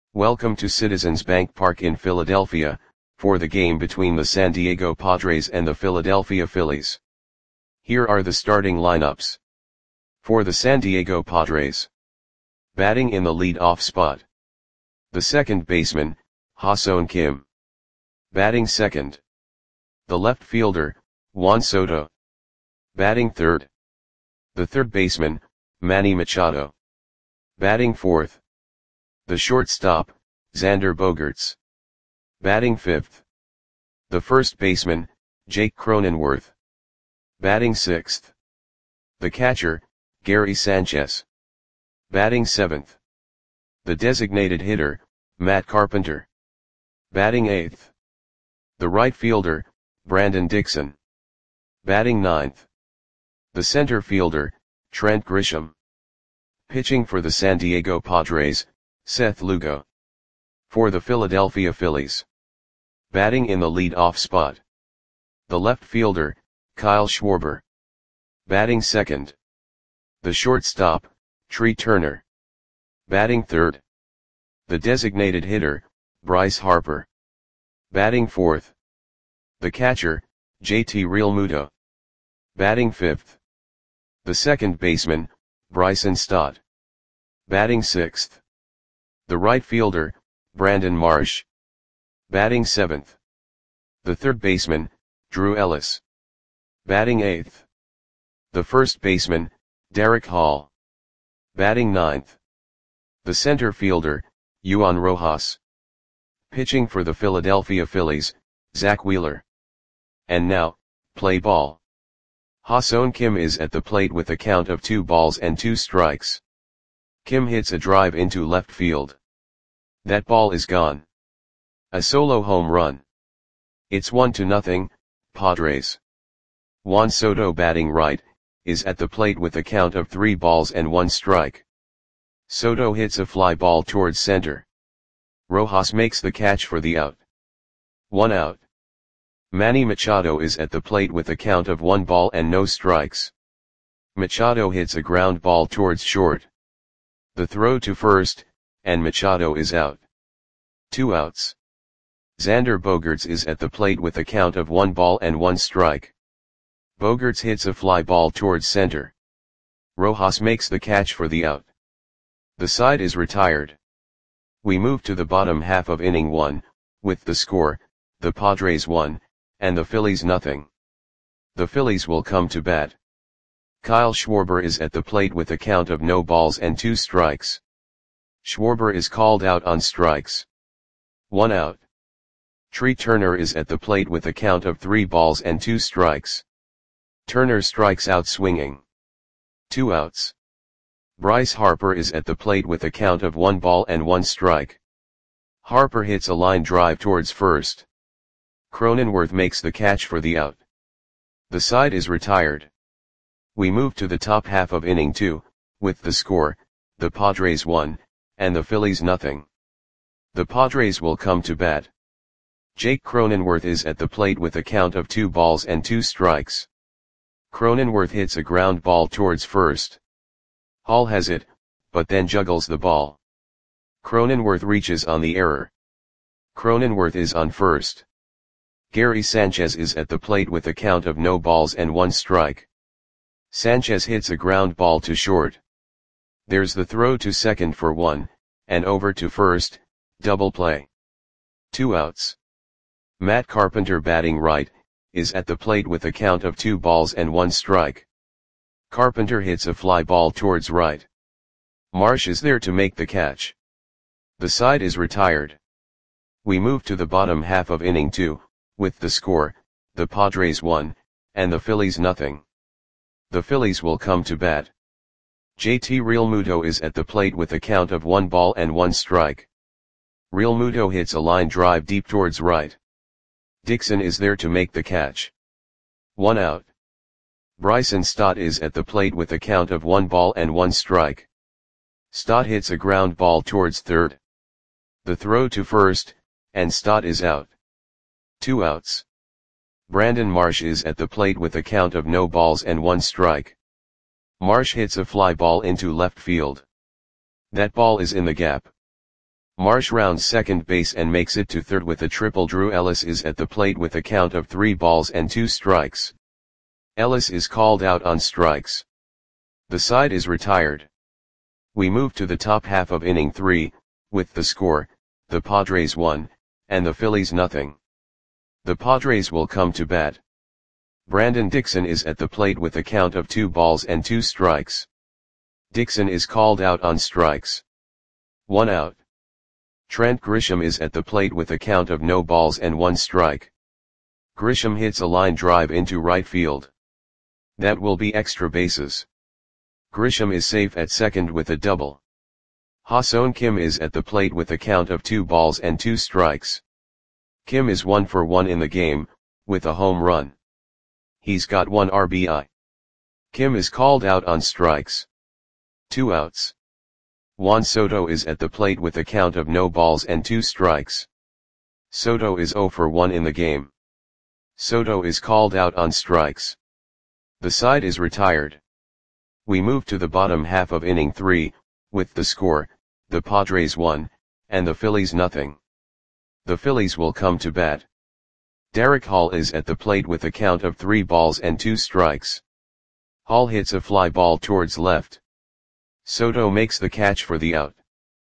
Welcome to Citizens Bank Park in Philadelphia, for the game between the San Diego Padres and the Philadelphia Phillies. Here are the starting lineups. For the San Diego Padres. Batting in the lead-off spot. The second baseman, Ha-Seong Kim. Batting second. The left fielder, Juan Soto. Batting third. The third baseman, Manny Machado. Batting fourth. The shortstop, Xander Bogaerts. Batting fifth. The first baseman, Jake Cronenworth. Batting sixth. The catcher, Gary Sanchez. Batting seventh. The designated hitter, Matt Carpenter. Batting eighth. The right fielder, Brandon Dixon. Batting ninth. The center fielder, Trent Grisham. Pitching for the San Diego Padres, Seth Lugo. For the Philadelphia Phillies. Batting in the lead-off spot. The left fielder, Kyle Schwarber. Batting second. The shortstop, Trea Turner. Batting third. The designated hitter, Bryce Harper. Batting fourth. The catcher, JT Realmuto. Batting fifth. The second baseman, Bryson Stott. Batting sixth. The right fielder, Brandon Marsh. Batting seventh. The third baseman, Drew Ellis. Batting eighth. The first baseman, Derek Hall. Batting ninth. The center fielder, Juan Rojas. Pitching for the Philadelphia Phillies, Zach Wheeler. And now, play ball. Ha-Seong Kim is at the plate with a count of 2-2. Kim hits a drive into left field. That ball is gone. A solo home run. It's 1-0, Padres. Juan Soto, batting right, is at the plate with a count of 3-1. Soto hits a fly ball towards center. Rojas makes the catch for the out. 1 out. Manny Machado is at the plate with a count of 1-0. Machado hits a ground ball towards short. The throw to first, and Machado is out. 2 outs. Xander Bogaerts is at the plate with a count of 1-1. Bogaerts hits a fly ball towards center. Rojas makes the catch for the out. The side is retired. We move to the bottom half of inning 1, with the score, the Padres 1, and the Phillies 0. The Phillies will come to bat. Kyle Schwarber is at the plate with a count of 0-2. Schwarber is called out on strikes. 1 out. Trea Turner is at the plate with a count of 3-2. Turner strikes out swinging. 2 outs. Bryce Harper is at the plate with a count of 1-1. Harper hits a line drive towards first. Cronenworth makes the catch for the out. The side is retired. We move to the top half of inning 2, with the score, the Padres 1, and the Phillies 0. The Padres will come to bat. Jake Cronenworth is at the plate with a count of 2-2. Cronenworth hits a ground ball towards first. Hall has it, but then juggles the ball. Cronenworth reaches on the error. Cronenworth is on first. Gary Sanchez is at the plate with a count of 0-1. Sanchez hits a ground ball to short. There's the throw to second for 1, and over to first, double play. 2 outs. Matt Carpenter, batting right, is at the plate with a count of 2-1. Carpenter hits a fly ball towards right. Marsh is there to make the catch. The side is retired. We move to the bottom half of inning 2, with the score, the Padres 1, and the Phillies 0. The Phillies will come to bat. JT Realmuto is at the plate with a count of 1-1. Realmuto hits a line drive deep towards right. Dixon is there to make the catch. 1 out. Bryson Stott is at the plate with a count of 1-1. Stott hits a ground ball towards third. The throw to first, and Stott is out. 2 outs. Brandon Marsh is at the plate with a count of 0-1. Marsh hits a fly ball into left field. That ball is in the gap. Marsh rounds second base and makes it to third with a triple. Drew Ellis is at the plate with a count of 3 balls and 2 strikes. Ellis is called out on strikes. The side is retired. We move to the top half of inning 3, with the score, the Padres 1, and the Phillies nothing. The Padres will come to bat. Brandon Dixon is at the plate with a count of 2 balls and 2 strikes. Dixon is called out on strikes. 1 out. Trent Grisham is at the plate with a count of no balls and 1 strike. Grisham hits a line drive into right field. That will be extra bases. Grisham is safe at second with a double. Ha-Seong Kim is at the plate with a count of 2 balls and 2 strikes. Kim is 1 for 1 in the game, with a home run. He's got 1 RBI. Kim is called out on strikes. 2 outs. Juan Soto is at the plate with a count of no balls and 2 strikes. Soto is 0 for 1 in the game. Soto is called out on strikes. The side is retired. We move to the bottom half of inning 3, with the score, the Padres 1, and the Phillies nothing. The Phillies will come to bat. Derek Hall is at the plate with a count of 3 balls and 2 strikes. Hall hits a fly ball towards left. Soto makes the catch for the out.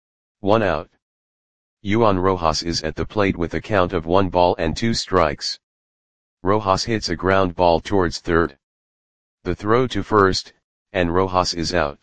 1 out. Juan Rojas is at the plate with a count of 1 ball and 2 strikes. Rojas hits a ground ball towards third. The throw to first, and Rojas is out.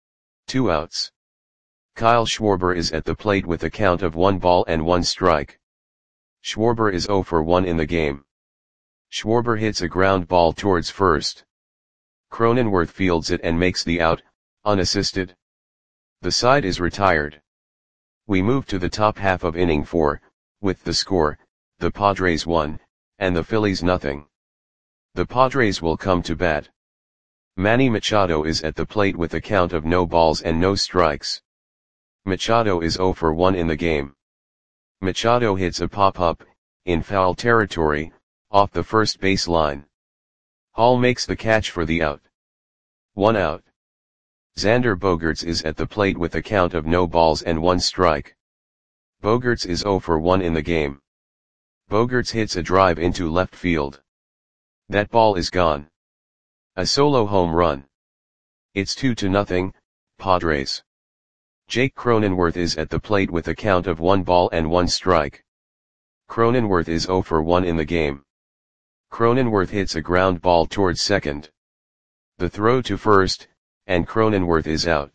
2 outs. Kyle Schwarber is at the plate with a count of 1 ball and 1 strike. Schwarber is 0 for 1 in the game. Schwarber hits a ground ball towards first. Cronenworth fields it and makes the out, unassisted. The side is retired. We move to the top half of inning 4, with the score, the Padres 1, and the Phillies nothing. The Padres will come to bat. Manny Machado is at the plate with a count of no balls and no strikes. Machado is 0 for 1 in the game. Machado hits a pop-up, in foul territory, off the first base line. Hall makes the catch for the out. 1 out. Xander Bogaerts is at the plate with a count of no balls and 1 strike. Bogaerts is 0 for 1 in the game. Bogaerts hits a drive into left field. That ball is gone. A solo home run. It's 2-0, Padres. Jake Cronenworth is at the plate with a count of 1 ball and 1 strike. Cronenworth is 0 for 1 in the game. Cronenworth hits a ground ball towards second. The throw to first, and Cronenworth is out.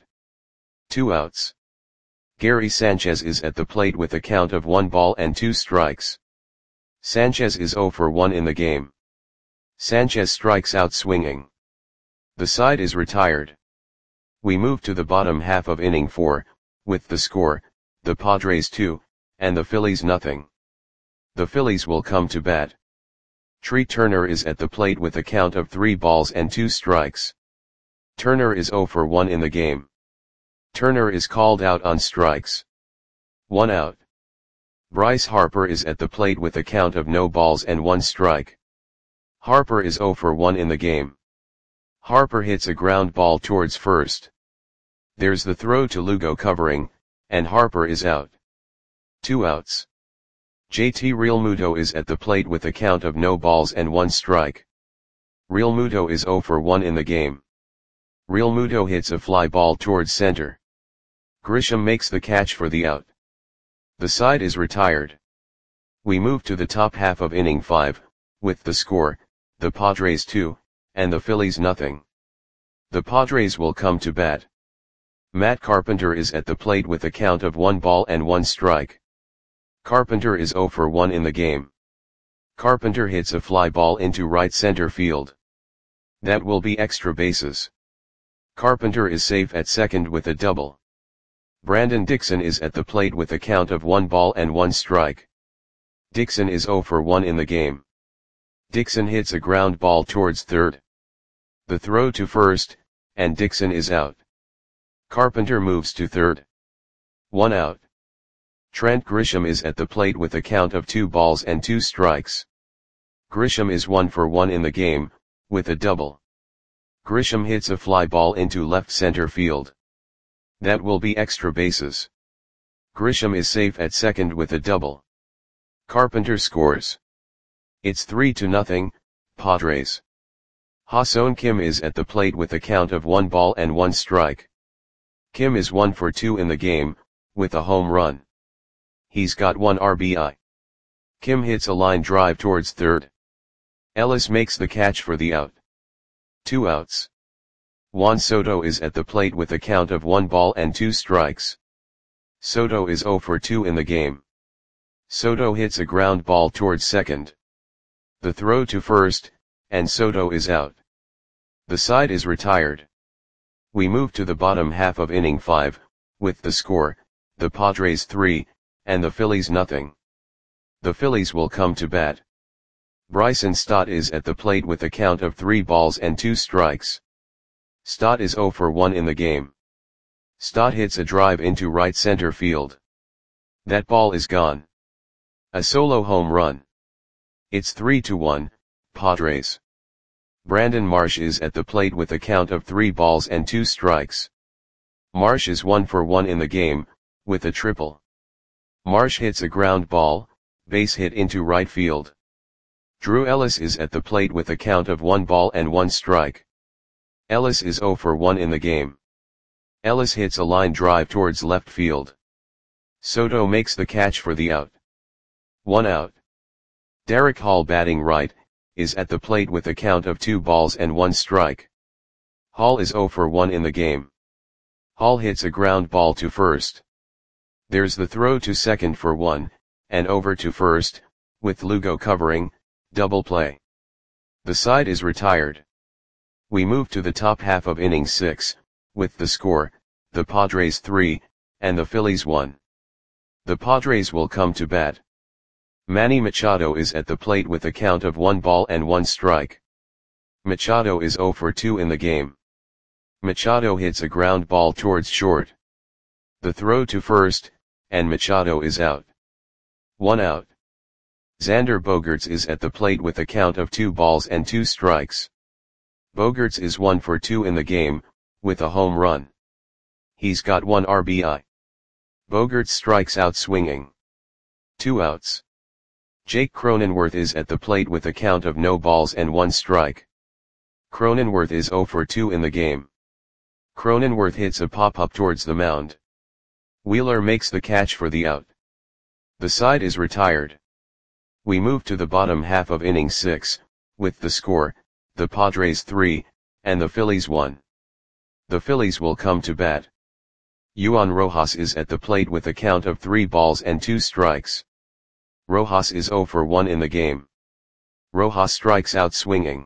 2 outs. Gary Sanchez is at the plate with a count of 1 ball and 2 strikes. Sanchez is 0 for 1 in the game. Sanchez strikes out swinging. The side is retired. We move to the bottom half of inning 4, with the score, the Padres 2, and the Phillies nothing. The Phillies will come to bat. Tree Turner is at the plate with a count of 3 balls and 2 strikes. Turner is 0 for 1 in the game. Turner is called out on strikes. 1 out. Bryce Harper is at the plate with a count of no balls and 1 strike. Harper is 0 for 1 in the game. Harper hits a ground ball towards first. There's the throw to Lugo covering, and Harper is out. 2 outs. JT Realmuto is at the plate with a count of no balls and 1 strike. Realmuto is 0 for 1 in the game. Realmuto hits a fly ball towards center. Grisham makes the catch for the out. The side is retired. We move to the top half of inning 5, with the score, the Padres 2, and the Phillies nothing. The Padres will come to bat. Matt Carpenter is at the plate with a count of 1 ball and 1 strike. Carpenter is 0 for 1 in the game. Carpenter hits a fly ball into right center field. That will be extra bases. Carpenter is safe at second with a double. Brandon Dixon is at the plate with a count of 1 ball and 1 strike. Dixon is 0 for 1 in the game. Dixon hits a ground ball towards third. The throw to first, and Dixon is out. Carpenter moves to third. 1 out. Trent Grisham is at the plate with a count of 2 balls and 2 strikes. Grisham is 1 for 1 in the game, with a double. Grisham hits a fly ball into left center field. That will be extra bases. Grisham is safe at second with a double. Carpenter scores. It's 3-0, Padres. Ha-Seong Kim is at the plate with a count of 1 ball and 1 strike. Kim is 1 for 2 in the game, with a home run. He's got 1 RBI. Kim hits a line drive towards third. Ellis makes the catch for the out. 2 outs. Juan Soto is at the plate with a count of 1 ball and 2 strikes. Soto is 0 for 2 in the game. Soto hits a ground ball towards second. The throw to first, and Soto is out. The side is retired. We move to the bottom half of inning 5, with the score, the Padres 3, and the Phillies nothing. The Phillies will come to bat. Bryson Stott is at the plate with a count of 3 balls and 2 strikes. Stott is 0 for 1 in the game. Stott hits a drive into right center field. That ball is gone. A solo home run. It's 3-1, Padres. Brandon Marsh is at the plate with a count of 3 balls and 2 strikes. Marsh is 1 for 1 in the game, with a triple. Marsh hits a ground ball, base hit into right field. Drew Ellis is at the plate with a count of 1 ball and 1 strike. Ellis is 0 for 1 in the game. Ellis hits a line drive towards left field. Soto makes the catch for the out. 1 out. Derek Hall, batting right, is at the plate with a count of 2 balls and 1 strike. Hall is 0 for 1 in the game. Hall hits a ground ball to first. There's the throw to second for 1, and over to first, with Lugo covering, double play. The side is retired. We move to the top half of inning 6, with the score, the Padres 3, and the Phillies 1. The Padres will come to bat. Manny Machado is at the plate with a count of 1 ball and 1 strike. Machado is 0 for 2 in the game. Machado hits a ground ball towards short. The throw to first, and Machado is out. 1 out. Xander Bogaerts is at the plate with a count of 2 balls and 2 strikes. Bogaerts is 1 for 2 in the game, with a home run. He's got 1 RBI. Bogaerts strikes out swinging. 2 outs. Jake Cronenworth is at the plate with a count of no balls and 1 strike. Cronenworth is 0 for 2 in the game. Cronenworth hits a pop-up towards the mound. Wheeler makes the catch for the out. The side is retired. We move to the bottom half of inning 6, with the score, the Padres 3, and the Phillies 1. The Phillies will come to bat. Juan Rojas is at the plate with a count of 3 balls and 2 strikes. Rojas is 0 for 1 in the game. Rojas strikes out swinging.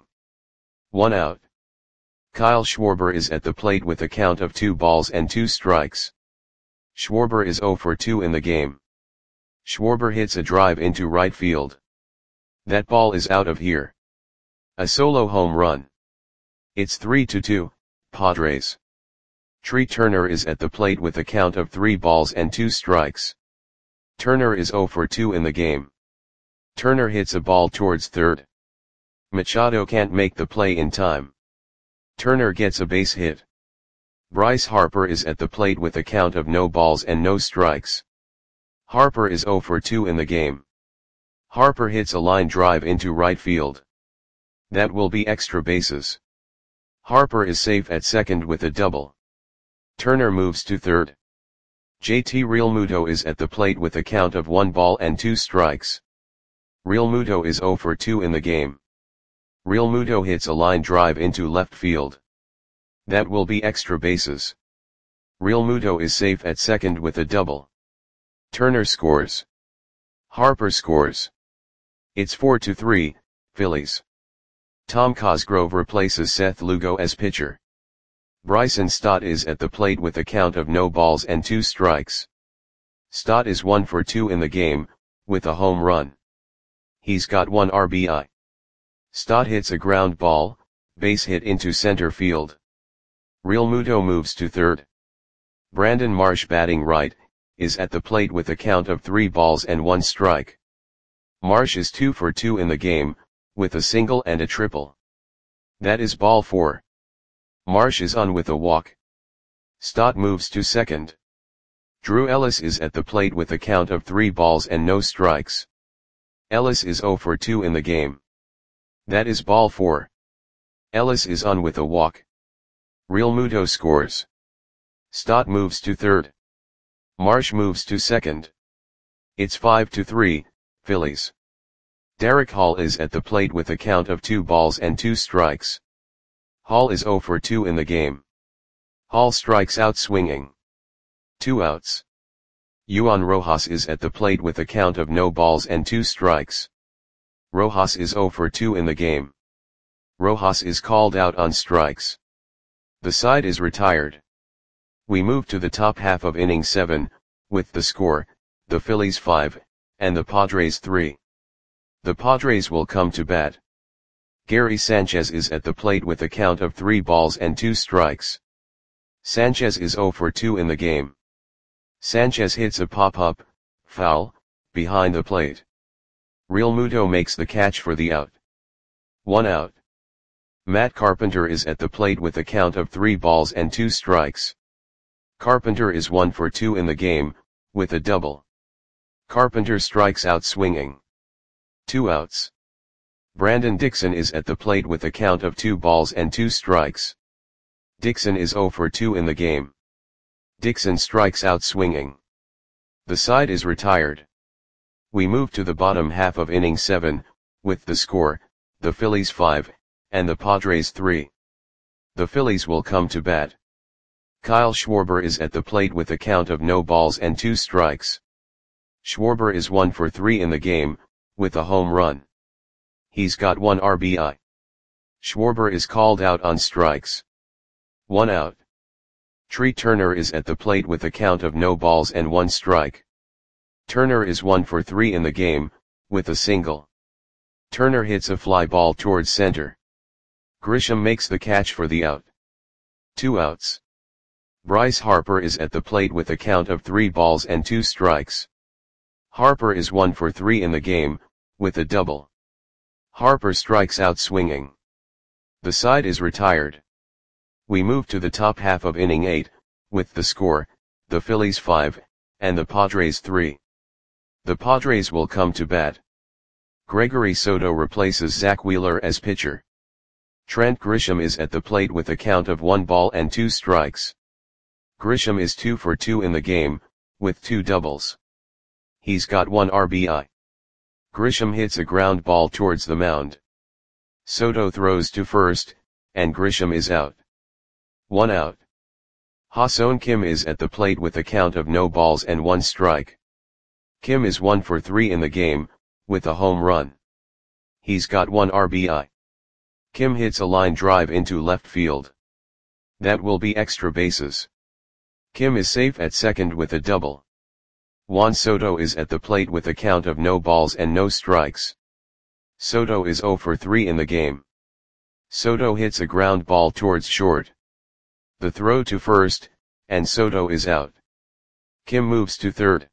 1 out. Kyle Schwarber is at the plate with a count of 2 balls and 2 strikes. Schwarber is 0 for 2 in the game. Schwarber hits a drive into right field. That ball is out of here. A solo home run. It's 3-2, Padres. Tree Turner is at the plate with a count of 3 balls and 2 strikes. Turner is 0 for 2 in the game. Turner hits a ball towards third. Machado can't make the play in time. Turner gets a base hit. Bryce Harper is at the plate with a count of no balls and no strikes. Harper is 0 for 2 in the game. Harper hits a line drive into right field. That will be extra bases. Harper is safe at second with a double. Turner moves to third. JT Realmuto is at the plate with a count of 1 ball and 2 strikes. Realmuto is 0 for 2 in the game. Realmuto hits a line drive into left field. That will be extra bases. Realmuto is safe at second with a double. Turner scores. Harper scores. It's 4-3, Phillies. Tom Cosgrove replaces Seth Lugo as pitcher. Bryson Stott is at the plate with a count of no balls and 2 strikes. Stott is 1 for 2 in the game, with a home run. He's got 1 RBI. Stott hits a ground ball, base hit into center field. Realmuto moves to third. Brandon Marsh, batting right, is at the plate with a count of 3 balls and 1 strike. Marsh is 2 for 2 in the game, with a single and a triple. That is ball 4. Marsh is on with a walk. Stott moves to second. Drew Ellis is at the plate with a count of 3 balls and no strikes. Ellis is 0 for 2 in the game. That is ball 4. Ellis is on with a walk. Realmuto scores. Stott moves to third. Marsh moves to second. It's 5-3, Phillies. Derek Hall is at the plate with a count of 2 balls and 2 strikes. Hall is 0 for 2 in the game. Hall strikes out swinging. 2 outs. Juan Rojas is at the plate with a count of no balls and 2 strikes. Rojas is 0 for 2 in the game. Rojas is called out on strikes. The side is retired. We move to the top half of inning 7, with the score, the Phillies 5, and the Padres 3. The Padres will come to bat. Gary Sanchez is at the plate with a count of 3 balls and 2 strikes. Sanchez is 0 for 2 in the game. Sanchez hits a pop-up, foul, behind the plate. Realmuto makes the catch for the out. 1 out. Matt Carpenter is at the plate with a count of 3 balls and 2 strikes. Carpenter is 1 for 2 in the game, with a double. Carpenter strikes out swinging. 2 outs. Brandon Dixon is at the plate with a count of 2 balls and 2 strikes. Dixon is 0 for 2 in the game. Dixon strikes out swinging. The side is retired. We move to the bottom half of inning 7, with the score, the Phillies 5, and the Padres 3. The Phillies will come to bat. Kyle Schwarber is at the plate with a count of no balls and 2 strikes. Schwarber is 1 for 3 in the game, with a home run. He's got 1 RBI. Schwarber is called out on strikes. 1 out. Tree Turner is at the plate with a count of no balls and 1 strike. Turner is 1 for 3 in the game, with a single. Turner hits a fly ball towards center. Grisham makes the catch for the out. 2 outs. Bryce Harper is at the plate with a count of 3 balls and 2 strikes. Harper is 1 for 3 in the game, with a double. Harper strikes out swinging. The side is retired. We move to the top half of inning 8, with the score, the Phillies 5, and the Padres 3. The Padres will come to bat. Gregory Soto replaces Zach Wheeler as pitcher. Trent Grisham is at the plate with a count of 1 ball and 2 strikes. Grisham is 2 for 2 in the game, with 2 doubles. He's got 1 RBI. Grisham hits a ground ball towards the mound. Soto throws to first, and Grisham is out. 1 out. Ha-Seong Kim is at the plate with a count of no balls and 1 strike. Kim is 1 for 3 in the game, with a home run. He's got 1 RBI. Kim hits a line drive into left field. That will be extra bases. Kim is safe at second with a double. Juan Soto is at the plate with a count of no balls and no strikes. Soto is 0 for 3 in the game. Soto hits a ground ball towards short. The throw to first, and Soto is out. Kim moves to third.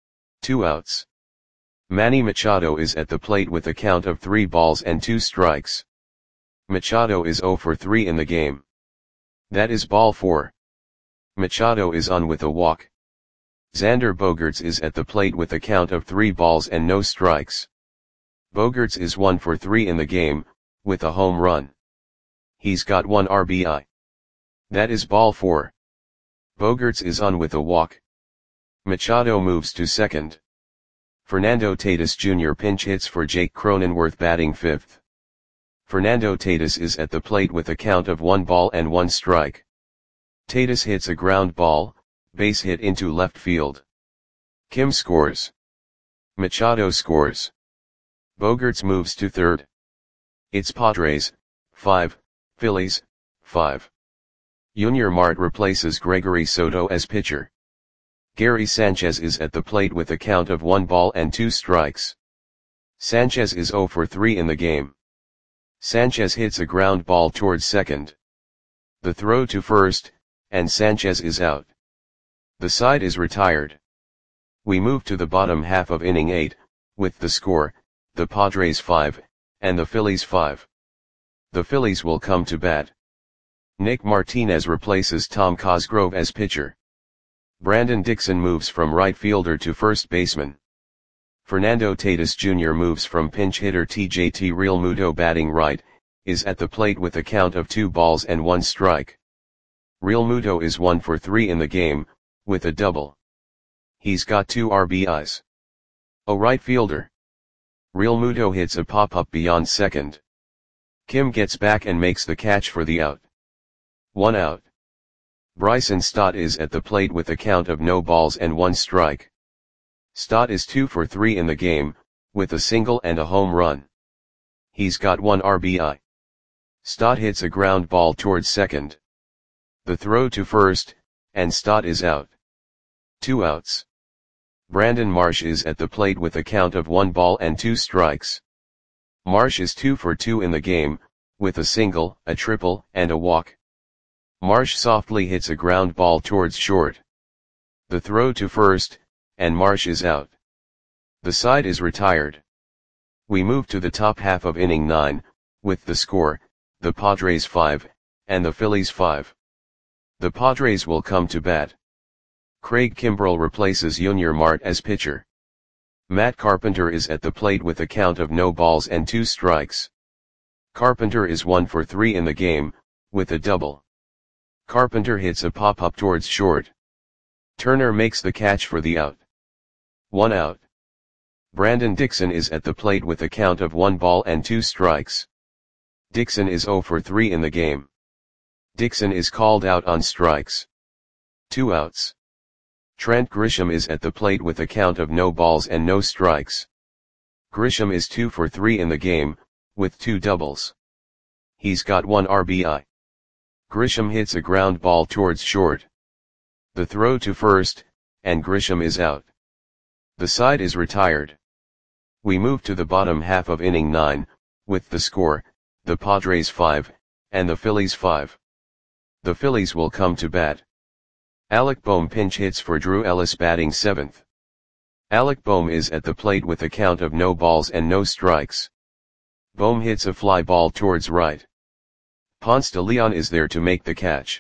2 outs. Manny Machado is at the plate with a count of 3 balls and 2 strikes. Machado is 0 for 3 in the game. That is ball 4. Machado is on with a walk. Xander Bogaerts is at the plate with a count of 3 balls and no strikes. Bogaerts is 1 for 3 in the game, with a home run. He's got 1 RBI. That is ball 4. Bogaerts is on with a walk. Machado moves to second. Fernando Tatis Jr. pinch hits for Jake Cronenworth batting 5th. Fernando Tatis is at the plate with a count of 1 ball and 1 strike. Tatis hits a ground ball, base hit into left field. Kim scores. Machado scores. Bogaerts moves to third. It's Padres, 5, Phillies, 5. Junior Marte replaces Gregory Soto as pitcher. Gary Sanchez is at the plate with a count of 1 ball and 2 strikes. Sanchez is 0 for 3 in the game. Sanchez hits a ground ball towards second. The throw to first, and Sanchez is out. The side is retired. We move to the bottom half of inning 8, with the score, the Padres 5, and the Phillies 5. The Phillies will come to bat. Nick Martinez replaces Tom Cosgrove as pitcher. Brandon Dixon moves from right fielder to first baseman. Fernando Tatis Jr. moves from pinch hitter TJT Realmuto batting right, is at the plate with a count of 2 balls and 1 strike. Realmuto is 1 for 3 in the game, with a double. He's got 2 RBIs. A right fielder. Realmuto hits a pop-up beyond second. Kim gets back and makes the catch for the out. 1 out. Bryson Stott is at the plate with a count of no balls and 1 strike. Stott is 2 for 3 in the game, with a single and a home run. He's got 1 RBI. Stott hits a ground ball towards second. The throw to first, and Stott is out. 2 outs. Brandon Marsh is at the plate with a count of 1 ball and 2 strikes. Marsh is 2 for 2 in the game, with a single, a triple, and a walk. Marsh softly hits a ground ball towards short. The throw to first, and Marsh is out. The side is retired. We move to the top half of inning 9, with the score, the Padres 5, and the Phillies 5. The Padres will come to bat. Craig Kimbrel replaces Junior Marte as pitcher. Matt Carpenter is at the plate with a count of no balls and 2 strikes. Carpenter is 1 for 3 in the game, with a double. Carpenter hits a pop-up towards short. Turner makes the catch for the out. 1 out. Brandon Dixon is at the plate with a count of 1 ball and 2 strikes. Dixon is 0 for 3 in the game. Dixon is called out on strikes. 2 outs. Trent Grisham is at the plate with a count of no balls and no strikes. Grisham is 2 for 3 in the game, with 2 doubles. He's got 1 RBI. Grisham hits a ground ball towards short. The throw to first, and Grisham is out. The side is retired. We move to the bottom half of inning 9, with the score, the Padres 5, and the Phillies 5. The Phillies will come to bat. Alec Bohm pinch hits for Drew Ellis batting 7th. Alec Bohm is at the plate with a count of no balls and no strikes. Bohm hits a fly ball towards right. Ponce de Leon is there to make the catch.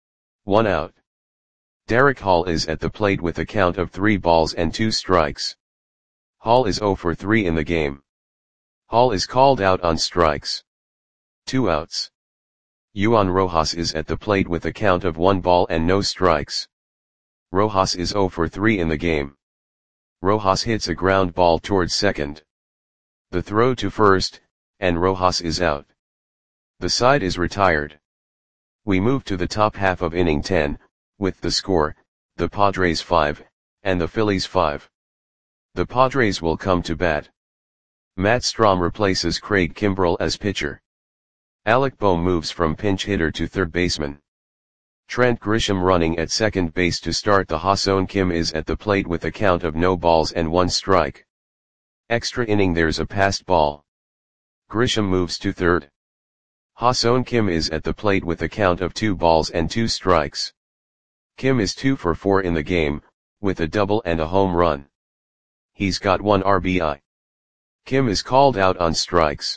1 out. Derek Hall is at the plate with a count of 3 balls and 2 strikes. Hall is 0 for 3 in the game. Hall is called out on strikes. 2 outs. Juan Rojas is at the plate with a count of 1 ball and no strikes. Rojas is 0 for 3 in the game. Rojas hits a ground ball towards second. The throw to first, and Rojas is out. The side is retired. We move to the top half of inning 10, with the score, the Padres 5, and the Phillies 5. The Padres will come to bat. Matt Strom replaces Craig Kimbrel as pitcher. Alec Bohm moves from pinch hitter to third baseman. Trent Grisham running at second base to start. The Ha-Seong Kim is at the plate with a count of no balls and 1 strike. Extra inning, there's a passed ball. Grisham moves to third. Ha-Seong Kim is at the plate with a count of 2 balls and 2 strikes. Kim is 2 for 4 in the game, with a double and a home run. He's got 1 RBI. Kim is called out on strikes.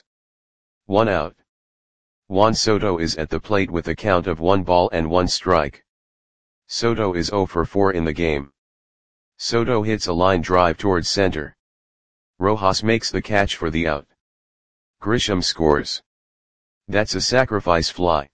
1 out. Juan Soto is at the plate with a count of 1 ball and 1 strike. Soto is 0 for 4 in the game. Soto hits a line drive towards center. Rojas makes the catch for the out. Grisham scores. That's a sacrifice fly.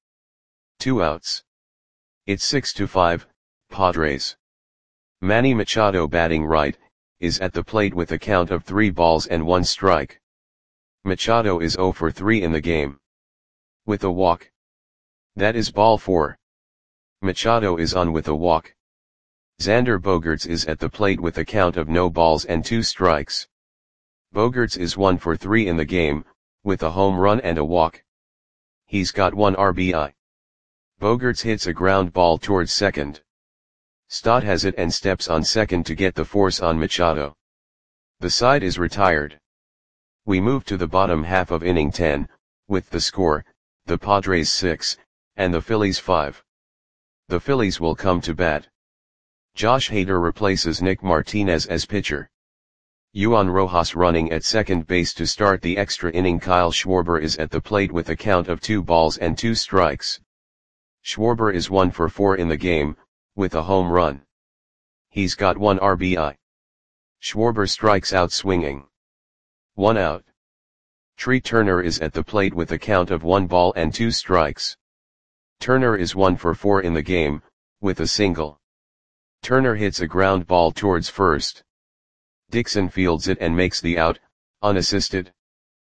2 outs. It's 6-5, Padres. Manny Machado batting right, is at the plate with a count of 3 balls and 1 strike. Machado is 0 for 3 in the game. With a walk. That is ball 4. Machado is on with a walk. Xander Bogaerts is at the plate with a count of no balls and 2 strikes. Bogaerts is 1 for 3 in the game, with a home run and a walk. He's got 1 RBI. Bogaerts hits a ground ball towards second. Stott has it and steps on second to get the force on Machado. The side is retired. We move to the bottom half of inning 10, with the score, the Padres 6, and the Phillies 5. The Phillies will come to bat. Josh Hader replaces Nick Martinez as pitcher. Juan Rojas running at second base to start the extra inning. Kyle Schwarber is at the plate with a count of 2 balls and 2 strikes. Schwarber is 1 for 4 in the game, with a home run. He's got 1 RBI. Schwarber strikes out swinging. 1 out. Trey Turner is at the plate with a count of 1 ball and 2 strikes. Turner is 1 for 4 in the game, with a single. Turner hits a ground ball towards first. Dixon fields it and makes the out, unassisted.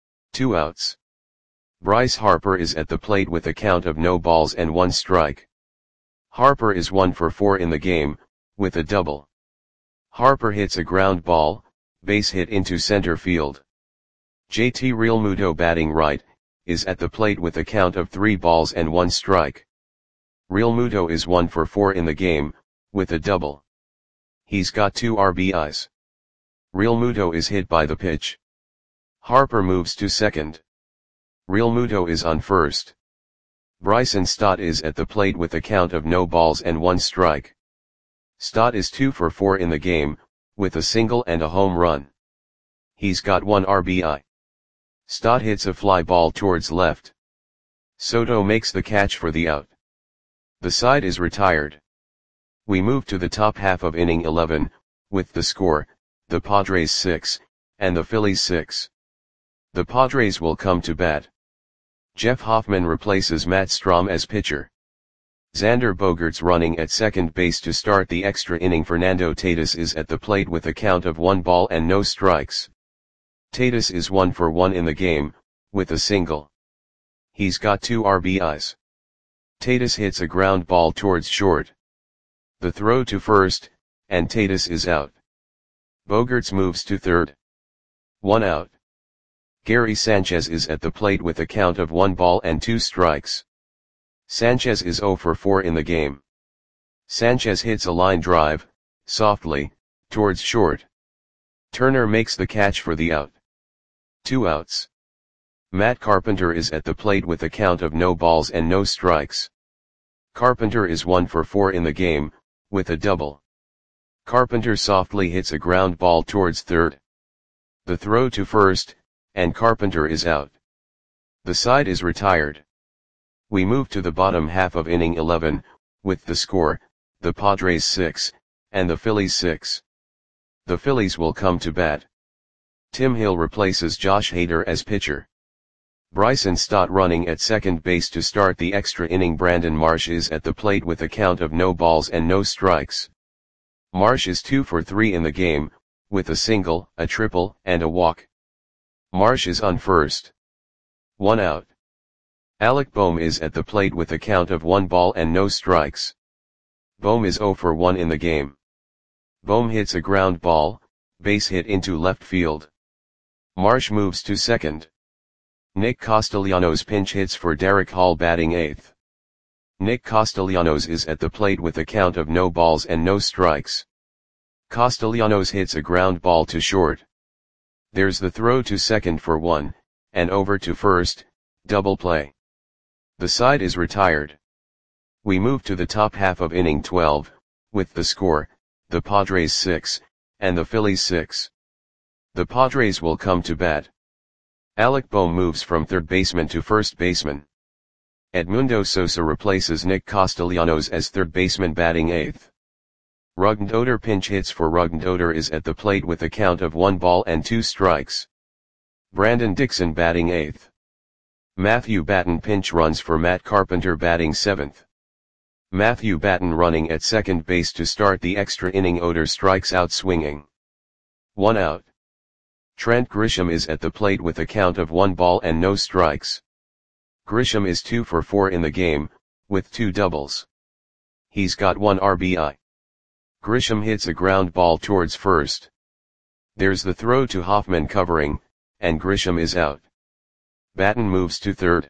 2 outs. Bryce Harper is at the plate with a count of no balls and 1 strike. Harper is 1 for 4 in the game, with a double. Harper hits a ground ball, base hit into center field. JT Realmuto batting right, is at the plate with a count of 3 balls and 1 strike. Realmuto is 1 for 4 in the game, with a double. He's got 2 RBIs. Realmuto is hit by the pitch. Harper moves to second. Realmuto is on first. Bryson Stott is at the plate with a count of no balls and 1 strike. Stott is 2 for 4 in the game, with a single and a home run. He's got 1 RBI. Stott hits a fly ball towards left. Soto makes the catch for the out. The side is retired. We move to the top half of inning 11, with the score, the Padres 6, and the Phillies 6. The Padres will come to bat. Jeff Hoffman replaces Matt Strahm as pitcher. Xander Bogaerts running at second base to start the extra inning. Fernando Tatis is at the plate with a count of 1 ball and no strikes. Tatis is 1 for 1 in the game, with a single. He's got 2 RBIs. Tatis hits a ground ball towards short. The throw to first, and Tatis is out. Bogaerts moves to third. 1 out. Gary Sanchez is at the plate with a count of 1 ball and 2 strikes. Sanchez is 0 for 4 in the game. Sanchez hits a line drive, softly, towards short. Turner makes the catch for the out. 2 outs. Matt Carpenter is at the plate with a count of no balls and no strikes. Carpenter is 1 for 4 in the game, with a double. Carpenter softly hits a ground ball towards third. The throw to first, and Carpenter is out. The side is retired. We move to the bottom half of inning 11, with the score, the Padres 6, and the Phillies 6. The Phillies will come to bat. Tim Hill replaces Josh Hader as pitcher. Bryson Stott running at second base to start the extra inning. Brandon Marsh is at the plate with a count of no balls and no strikes. Marsh is 2 for 3 in the game, with a single, a triple, and a walk. Marsh is on first. 1 out. Alec Bohm is at the plate with a count of 1 ball and no strikes. Bohm is 0 for 1 in the game. Bohm hits a ground ball, base hit into left field. Marsh moves to second. Nick Castellanos pinch hits for Derek Hall batting 8th. Nick Castellanos is at the plate with a count of no balls and no strikes. Castellanos hits a ground ball to short. There's the throw to second for 1, and over to first, double play. The side is retired. We move to the top half of inning 12, with the score, the Padres 6, and the Phillies 6. The Padres will come to bat. Alec Bohm moves from third baseman to first baseman. Edmundo Sosa replaces Nick Castellanos as third baseman batting 8th. Rougned Odor pinch hits for Rougned Odor is at the plate with a count of 1 ball and 2 strikes. Brandon Dixon batting 8th. Matthew Batten pinch runs for Matt Carpenter batting 7th. Matthew Batten running at second base to start the extra inning. Odor strikes out swinging. 1 out. Trent Grisham is at the plate with a count of 1 ball and no strikes. Grisham is 2 for 4 in the game, with 2 doubles. He's got 1 RBI. Grisham hits a ground ball towards first. There's the throw to Hoffman covering, and Grisham is out. Batten moves to third.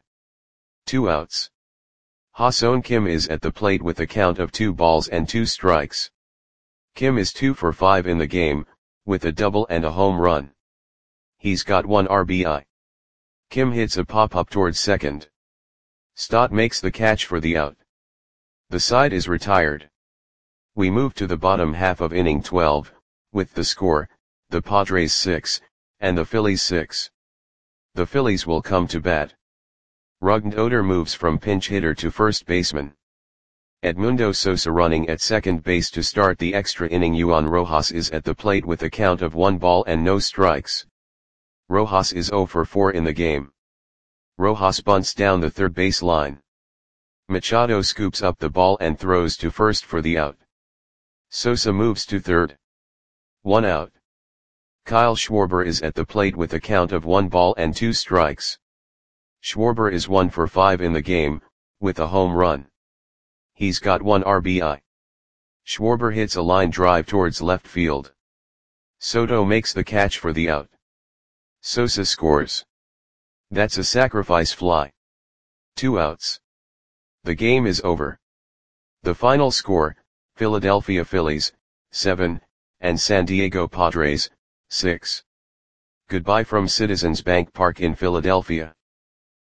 2 outs. Ha-Seong Kim is at the plate with a count of 2 balls and 2 strikes. Kim is 2 for 5 in the game, with a double and a home run. He's got 1 RBI. Kim hits a pop-up towards second. Stott makes the catch for the out. The side is retired. We move to the bottom half of inning 12, with the score, the Padres 6, and the Phillies 6. The Phillies will come to bat. Rougned Odor moves from pinch hitter to first baseman. Edmundo Sosa running at second base to start the extra inning. Juan Rojas is at the plate with a count of 1 ball and no strikes. Rojas is 0 for 4 in the game. Rojas bunts down the third base line. Machado scoops up the ball and throws to first for the out. Sosa moves to third. 1 out. Kyle Schwarber is at the plate with a count of 1 ball and 2 strikes. Schwarber is 1 for 5 in the game, with a home run. He's got 1 RBI. Schwarber hits a line drive towards left field. Soto makes the catch for the out. Sosa scores. That's a sacrifice fly. 2 outs. The game is over. The final score, Philadelphia Phillies, 7, and San Diego Padres, 6. Goodbye from Citizens Bank Park in Philadelphia.